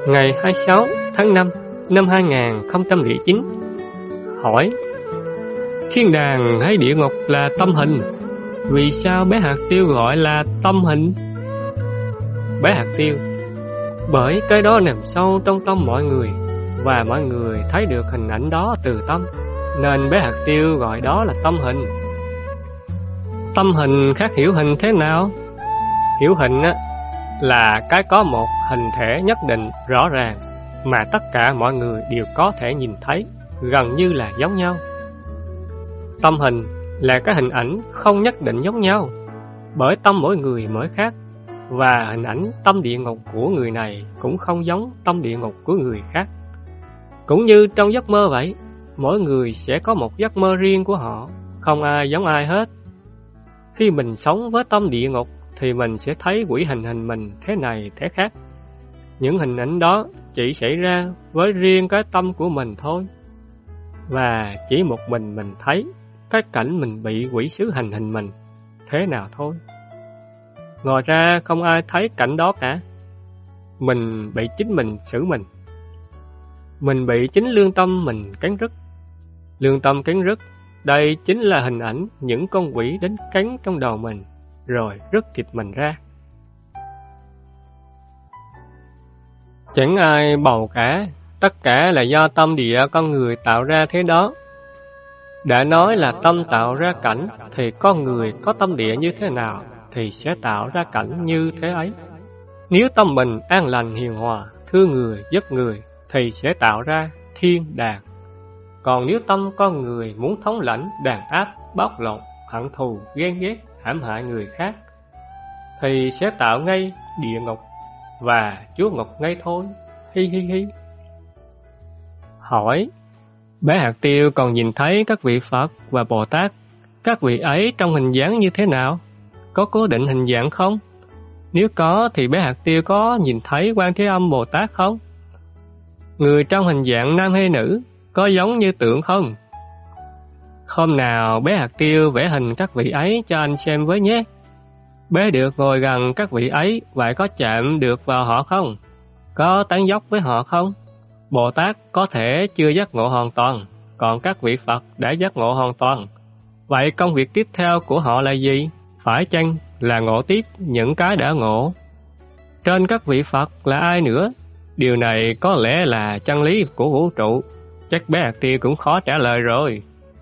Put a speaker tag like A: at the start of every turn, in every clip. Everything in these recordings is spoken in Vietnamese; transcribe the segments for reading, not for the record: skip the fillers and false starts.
A: Ngày 26 tháng 5 năm 2009. Hỏi: thiên đàng hay địa ngục là tâm hình, vì sao bé hạt tiêu gọi là tâm hình? Bé hạt tiêu: bởi cái đó nằm sâu trong tâm mọi người, và mọi người thấy được hình ảnh đó từ tâm, nên bé hạt tiêu gọi đó là tâm hình. Tâm hình khác hiểu hình thế nào? Hiểu hình là cái có một hình thể nhất định rõ ràng mà tất cả mọi người đều có thể nhìn thấy, gần như là giống nhau. Tâm hình là cái hình ảnh không nhất định giống nhau, bởi tâm mỗi người mỗi khác, và hình ảnh tâm địa ngục của người này cũng không giống tâm địa ngục của người khác. Cũng như trong giấc mơ vậy, mỗi người sẽ có một giấc mơ riêng của họ, không ai giống ai hết. Khi mình sống với tâm địa ngục thì mình sẽ thấy quỷ hình mình thế này thế khác. Những hình ảnh đó chỉ xảy ra với riêng cái tâm của mình thôi, và chỉ một mình thấy cái cảnh mình bị quỷ sứ hình mình thế nào thôi. Ngoài ra không ai thấy cảnh đó cả. Mình bị chính mình xử mình. Mình bị chính lương tâm mình cắn rứt. Lương tâm cắn rứt, đây chính là hình ảnh những con quỷ đến cắn trong đầu mình, rồi rứt thịt mình ra. Chẳng ai bầu cả, tất cả là do tâm địa con người tạo ra thế đó. Đã nói là tâm tạo ra cảnh, thì con người có tâm địa như thế nào thì sẽ tạo ra cảnh như thế ấy. Nếu tâm mình an lành hiền hòa, thương người giúp người thì sẽ tạo ra thiên đàng. Còn nếu tâm con người muốn thống lãnh, đàn áp, bóc lột, hận thù, ghen ghét, hãm hại người khác thì sẽ tạo ngay địa ngục và chúa ngục ngay thôi. Hi hi hi. Hỏi: bé hạt tiêu còn nhìn thấy các vị Phật và Bồ Tát, các vị ấy trong hình dáng như thế nào? Có cố định hình dạng không? Nếu có thì bé hạt tiêu có nhìn thấy Quan Thế Âm Bồ Tát không? Người trong hình dạng nam hay nữ có giống như tượng không? Hôm nào bé hạt tiêu vẽ hình các vị ấy cho anh xem với nhé. Bé được ngồi gần các vị ấy, vậy có chạm được vào họ không? Có tán dốc với họ không? Bồ Tát có thể chưa giác ngộ hoàn toàn, còn các vị Phật đã giác ngộ hoàn toàn. Vậy công việc tiếp theo của họ là gì? Phải chăng là ngộ tiếp những cái đã ngộ? Trên các vị Phật là ai nữa? Điều này có lẽ là chân lý của vũ trụ. Chắc bé hạt tiêu cũng khó trả lời rồi.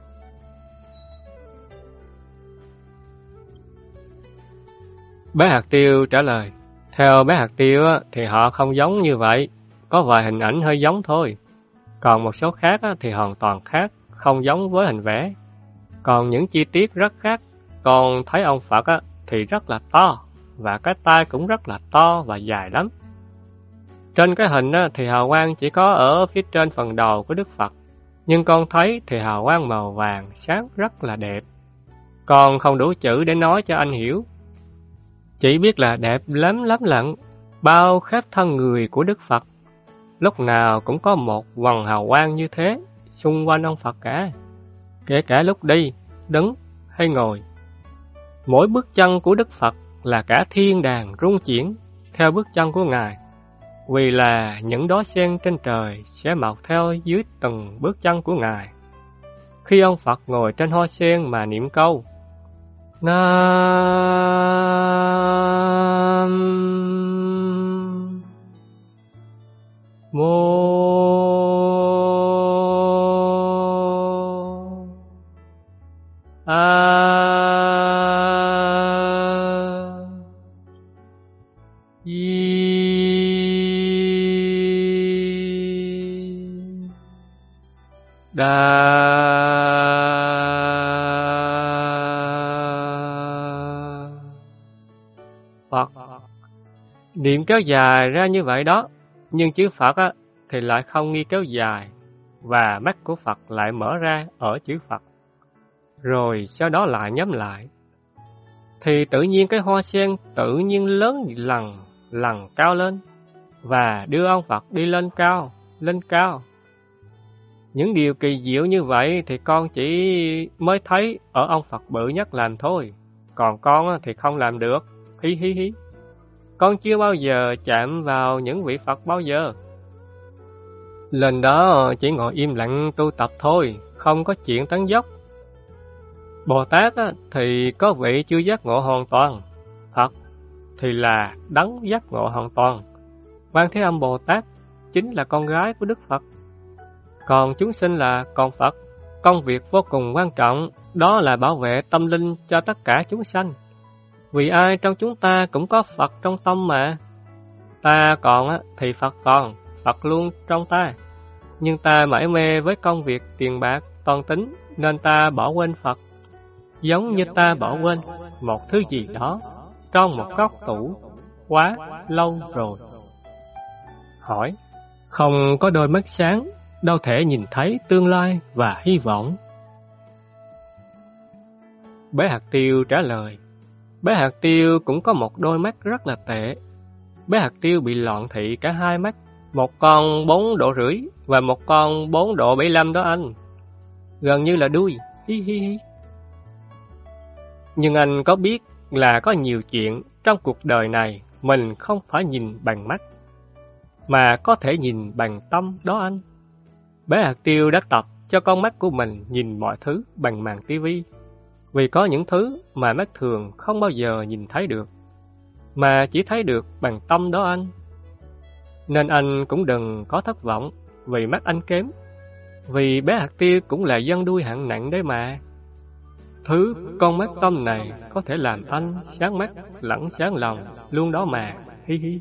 A: Bé hạt tiêu trả lời: theo bé hạt tiêu thì họ không giống như vậy, có vài hình ảnh hơi giống thôi. Còn một số khác thì hoàn toàn khác, không giống với hình vẽ. Còn những chi tiết rất khác. Còn thấy ông Phật thì rất là to, và cái tai cũng rất là to và dài lắm. Trên cái hình thì hào quang chỉ có ở phía trên phần đầu của Đức Phật, nhưng con thấy thì hào quang màu vàng sáng rất là đẹp. Con không đủ chữ để nói cho anh hiểu, chỉ biết là đẹp lắm lận, bao khắp thân người của Đức Phật. Lúc nào cũng có một vầng hào quang như thế xung quanh ông Phật cả, kể cả lúc đi, đứng hay ngồi. Mỗi bước chân của Đức Phật là cả thiên đàng rung chuyển theo bước chân của Ngài, vì là những đóa sen trên trời sẽ mọc theo dưới từng bước chân của Ngài. Khi ông Phật ngồi trên hoa sen mà niệm câu Nam Mô A Đà Phật. Niệm kéo dài ra như vậy đó, nhưng chữ Phật thì lại không nghi kéo dài, và mắt của Phật lại mở ra ở chữ Phật, rồi sau đó lại nhắm lại. Thì tự nhiên cái hoa sen tự nhiên lớn lần cao lên, và đưa ông Phật đi lên cao. Những điều kỳ diệu như vậy thì con chỉ mới thấy ở ông Phật bự nhất làm thôi, còn con thì không làm được. Hi hi hi. Con chưa bao giờ chạm vào những vị Phật bao giờ, Lên đó chỉ ngồi im lặng tu tập thôi, không có chuyện tán dốc. Bồ Tát thì có vị chưa giác ngộ hoàn toàn, Phật thì là đấng giác ngộ hoàn toàn. Quan Thế Âm Bồ Tát chính là con gái của Đức Phật, còn chúng sinh là con Phật. Công việc vô cùng quan trọng đó là bảo vệ tâm linh cho tất cả chúng sanh. Vì ai trong chúng ta cũng có Phật trong tâm mà. Ta còn thì Phật còn, Phật luôn trong ta. Nhưng ta mải mê với công việc tiền bạc, toan tính nên ta bỏ quên Phật. Giống như ta bỏ quên một thứ gì đó trong một góc tủ quá lâu rồi. Hỏi, không có đôi mắt sáng, đâu thể nhìn thấy tương lai và hy vọng. Bé Hạt Tiêu trả lời, bé Hạt Tiêu cũng có một đôi mắt rất là tệ. Bé Hạt Tiêu bị loạn thị cả hai mắt, một con 4,5 độ và một con 4,75 độ đó anh. Gần như là đuôi, hi hi hi. Nhưng anh có biết là có nhiều chuyện trong cuộc đời này mình không phải nhìn bằng mắt, mà có thể nhìn bằng tâm đó anh. Bé Hạt Tiêu đã tập cho con mắt của mình nhìn mọi thứ bằng màn tivi, vì có những thứ mà mắt thường không bao giờ nhìn thấy được, mà chỉ thấy được bằng tâm đó anh. Nên anh cũng đừng có thất vọng vì mắt anh kém, vì bé Hạt Tiêu cũng là dân đuôi hạng nặng đấy mà. Thứ con mắt tâm này có thể làm anh sáng mắt lẫn sáng lòng luôn đó mà, hi hi.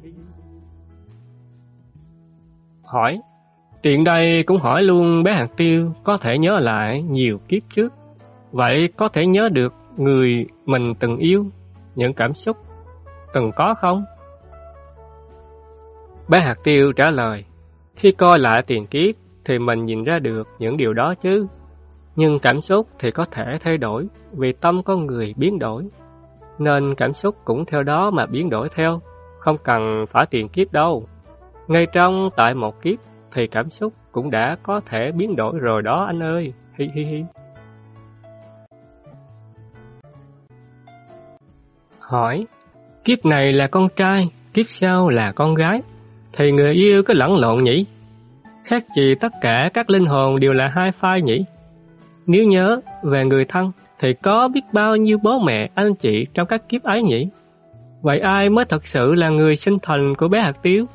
A: Hỏi, tiện đây cũng hỏi luôn bé Hạt Tiêu có thể nhớ lại nhiều kiếp trước. Vậy có thể nhớ được người mình từng yêu, những cảm xúc từng có không? Bé Hạt Tiêu trả lời, khi coi lại tiền kiếp thì mình nhìn ra được những điều đó chứ. Nhưng cảm xúc thì có thể thay đổi vì tâm con người biến đổi, nên cảm xúc cũng theo đó mà biến đổi theo, không cần phải tiền kiếp đâu. Ngay trong tại một kiếp thì cảm xúc cũng đã có thể biến đổi rồi đó anh ơi, hi hi hi. Hỏi, kiếp này là con trai, kiếp sau là con gái, thì người yêu có lẫn lộn nhỉ? Khác gì tất cả các linh hồn đều là hai phai nhỉ? Nếu nhớ về người thân thì có biết bao nhiêu bố mẹ anh chị trong các kiếp ấy nhỉ? Vậy ai mới thật sự là người sinh thành của bé Hạt Tiêu?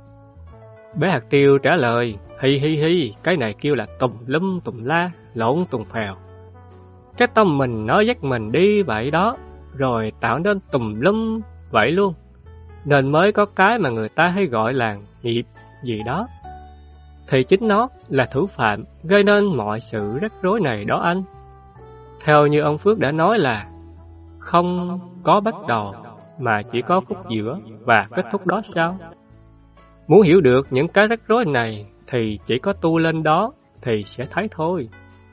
A: Bé Hạt Tiêu trả lời, hi hi hi, cái này kêu là tùm lum tùm la, lộn tùng phèo. Cái tâm mình nói dắt mình đi vậy đó, rồi tạo nên tùm lum vậy luôn, nên mới có cái mà người ta hay gọi là nghiệp gì đó. Thì chính nó là thủ phạm gây nên mọi sự rắc rối này đó anh. Theo như ông Phước đã nói là không có bắt đầu mà chỉ có phút giữa và kết thúc đó sao? Muốn hiểu được những cái rắc rối này thì chỉ có tu lên đó thì sẽ thấy thôi.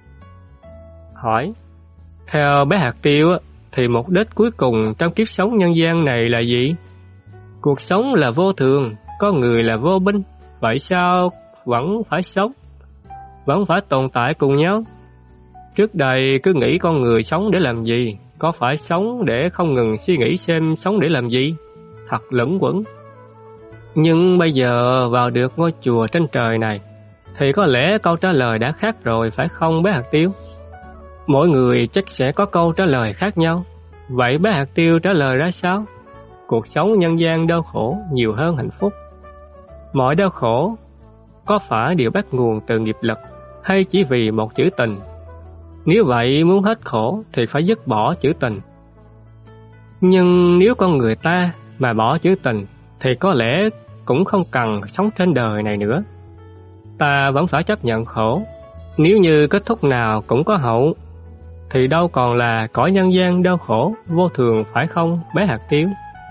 A: Hỏi, theo bé Hạt Tiêu thì mục đích cuối cùng trong kiếp sống nhân gian này là gì? Cuộc sống là vô thường, con người là vô binh, vậy sao vẫn phải sống, vẫn phải tồn tại cùng nhau? Trước đây cứ nghĩ con người sống để làm gì, có phải sống để không ngừng suy nghĩ xem sống để làm gì? Thật luẩn quẩn. Nhưng bây giờ vào được ngôi chùa trên trời này, thì có lẽ câu trả lời đã khác rồi phải không bé Hạt Tiêu? Mỗi người chắc sẽ có câu trả lời khác nhau. Vậy bé Hạt Tiêu trả lời ra sao? Cuộc sống nhân gian đau khổ nhiều hơn hạnh phúc. Mọi đau khổ có phải đều bắt nguồn từ nghiệp lực hay chỉ vì một chữ tình? Nếu vậy muốn hết khổ thì phải dứt bỏ chữ tình. Nhưng nếu con người ta mà bỏ chữ tình thì có lẽ cũng không cần sống trên đời này nữa. Ta vẫn phải chấp nhận khổ. Nếu như kết thúc nào cũng có hậu thì đâu còn là cõi nhân gian đau khổ vô thường phải không bé Hạt Tiêu?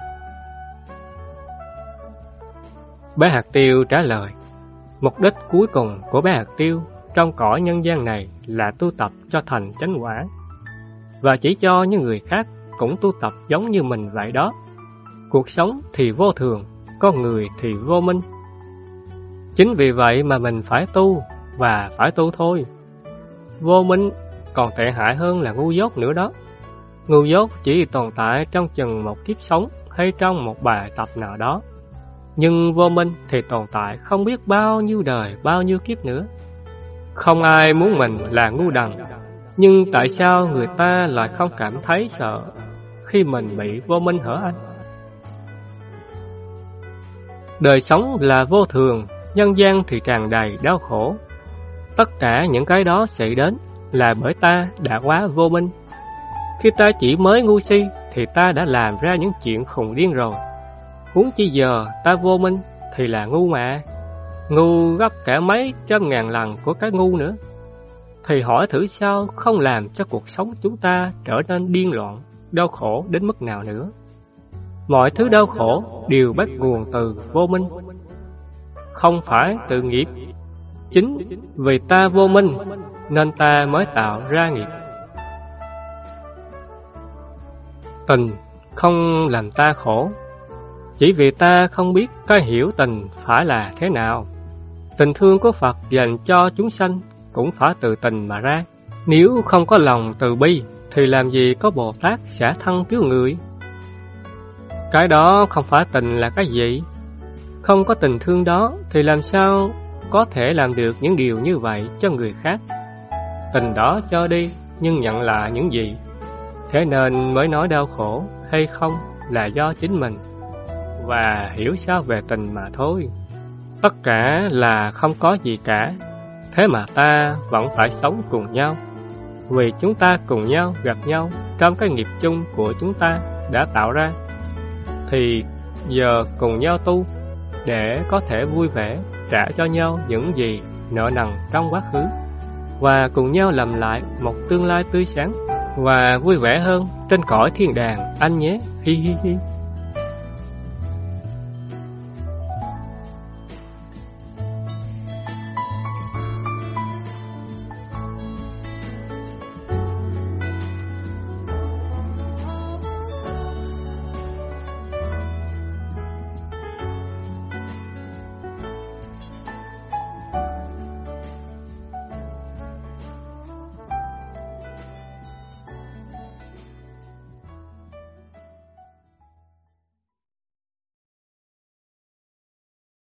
A: Bé Hạt Tiêu trả lời, mục đích cuối cùng của bé Hạt Tiêu trong cõi nhân gian này là tu tập cho thành chánh quả, và chỉ cho những người khác cũng tu tập giống như mình vậy đó. Cuộc sống thì vô thường, con người thì vô minh. Chính vì vậy mà mình phải tu, và phải tu thôi. Vô minh còn tệ hại hơn là ngu dốt nữa đó. Ngu dốt chỉ tồn tại trong chừng một kiếp sống hay trong một bài tập nào đó. Nhưng vô minh thì tồn tại không biết bao nhiêu đời, bao nhiêu kiếp nữa. Không ai muốn mình là ngu đần, nhưng tại sao người ta lại không cảm thấy sợ khi mình bị vô minh hở anh? Đời sống là vô thường, nhân gian thì tràn đầy đau khổ. Tất cả những cái đó xảy đến là bởi ta đã quá vô minh. Khi ta chỉ mới ngu si thì ta đã làm ra những chuyện khùng điên rồi. Huống chi giờ ta vô minh thì là ngu mà. Ngu gấp cả mấy trăm ngàn lần của cái ngu nữa. Thì hỏi thử sao không làm cho cuộc sống chúng ta trở nên điên loạn, đau khổ đến mức nào nữa. Mọi thứ đau khổ đều bắt nguồn từ vô minh, không phải từ nghiệp. Chính vì ta vô minh nên ta mới tạo ra nghiệp. Tình không làm ta khổ, chỉ vì ta không biết cái hiểu tình phải là thế nào. Tình thương của Phật dành cho chúng sanh cũng phải từ tình mà ra. Nếu không có lòng từ bi thì làm gì có Bồ Tát xả thân cứu người. Cái đó không phải tình là cái gì? Không có tình thương đó thì làm sao có thể làm được những điều như vậy cho người khác? Tình đó cho đi nhưng nhận lại những gì? Thế nên mới nói đau khổ hay không là do chính mình và hiểu sao về tình mà thôi. Tất cả là không có gì cả, thế mà ta vẫn phải sống cùng nhau, vì chúng ta cùng nhau gặp nhau trong cái nghiệp chung của chúng ta đã tạo ra. Thì giờ cùng nhau tu để có thể vui vẻ trả cho nhau những gì nợ nần trong quá khứ, và cùng nhau làm lại một tương lai tươi sáng và vui vẻ hơn trên cõi thiên đàng anh nhé. Hi hi hi.